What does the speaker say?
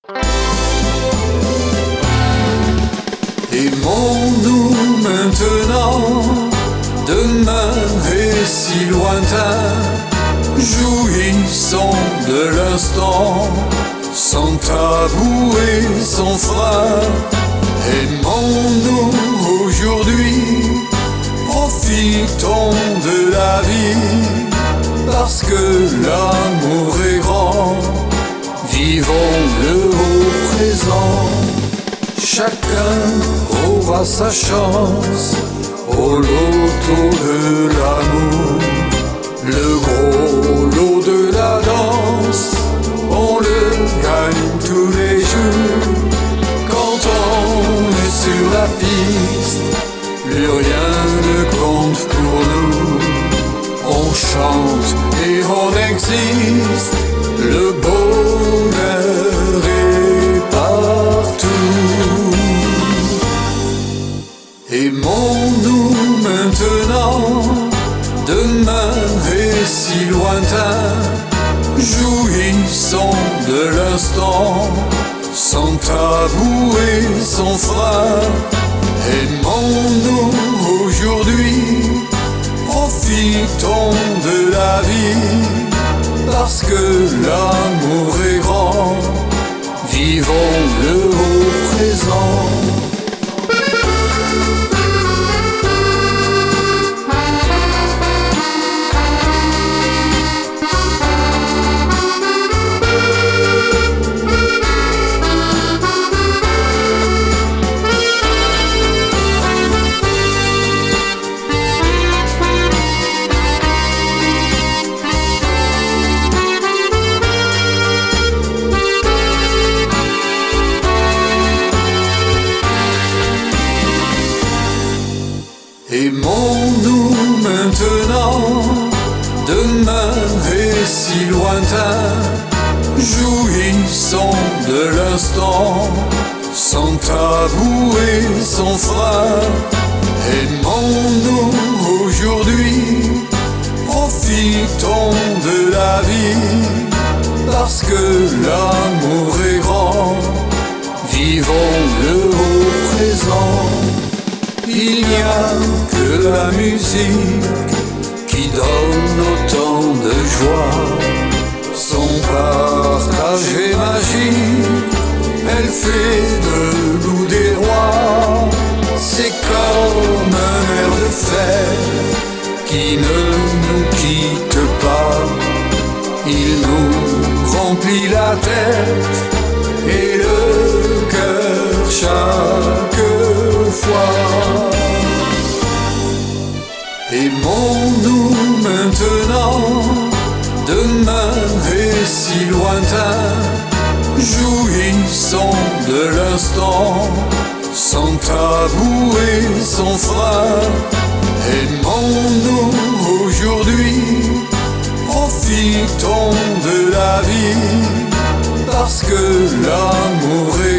Aimons-nous maintenant, demain est si lointain. Jouissons de l'instant, sans tabou et sans frein. Aimons-nous aujourd'hui, profitons de la vie, parce que l'amour est grand. Vivons le haut présent. Chacun aura sa chance au loto de l'amour. Le gros lot de la danse, on le gagne tous les jours. Quand on est sur la piste, plus rien ne compte pour nous. On chante et on existe, le bonheur est partout. Aimons-nous maintenant, demain est si lointain. Jouissons de l'instant, sans tabou et sans frein. Aimons-nous aujourd'hui, profitons de la vie, parce que l'amour est grand. Vivons le haut présent. Aimons-nous maintenant, demain est si lointain. Jouissons de l'instant, sans tabou et sans frein. Aimons-nous aujourd'hui, profitons de la vie, parce que l'amour est grand. Vivons le haut présent. Il n'y a que la musique qui donne autant de joie. Son partage est magique, elle fait de nous des rois. C'est comme un air de fête qui ne nous quitte pas. Il nous remplit la tête et le cœur chaque fois. Aimons-nous maintenant, demain est si lointain. Jouissons de l'instant, sans tabou et sans frein. Aimons-nous aujourd'hui, profitons de la vie, parce que l'amour est